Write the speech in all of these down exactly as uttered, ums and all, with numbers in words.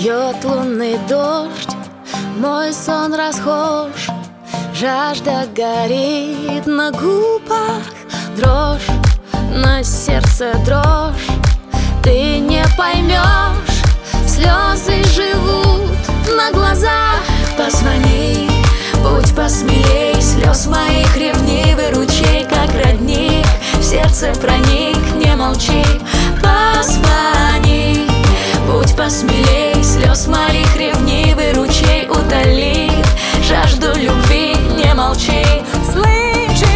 Льет лунный дождь, мой сон расхож, жажда горит на губах, дрожь, на сердце дрожь. Ты не поймешь, слезы живут на глазах. Позвони, будь посмелей, слез моих ревнивый ручей, как родник, в сердце проник, не молчи. Позвони, будь посмелей, слез моих ревнивый ручей утолит жажду любви, не молчи. Слышишь?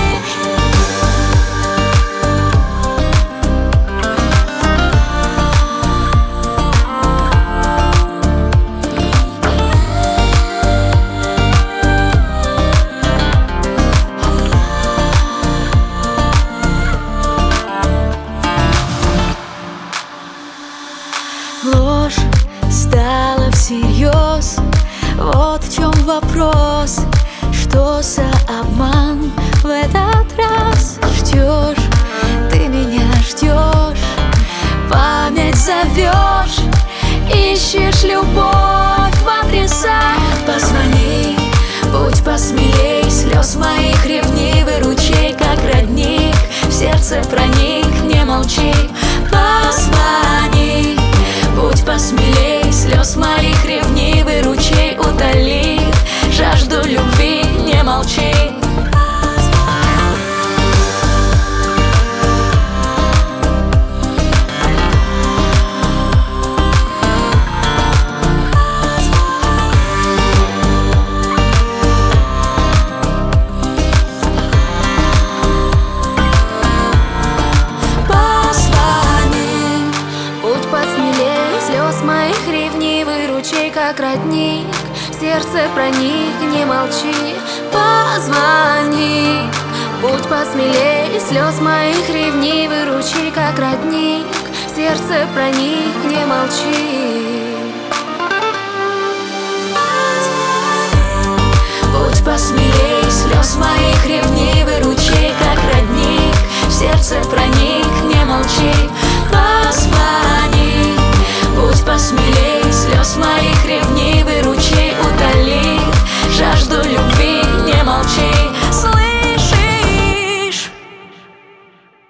Ложь стала всерьез, вот в чем вопрос. Что за обман в этот раз? Ждешь, ты меня ждешь, память зовешь, ищешь любовь в адресах. Позвони, будь посмелей, слез моих ревнивый ручей, как родник, в сердце проник, не молчи. Позвони, будь посмелей, слез моих ревнивый ручей утолит жажду любви, не молчи. Моих ревнивый ручей, как родник, в сердце проник, не молчи. Позвони, будь посмелей, слез моих ревнивый ручей, как родник, в сердце проник, не молчи. Будь посмелей, слез моих ревнивый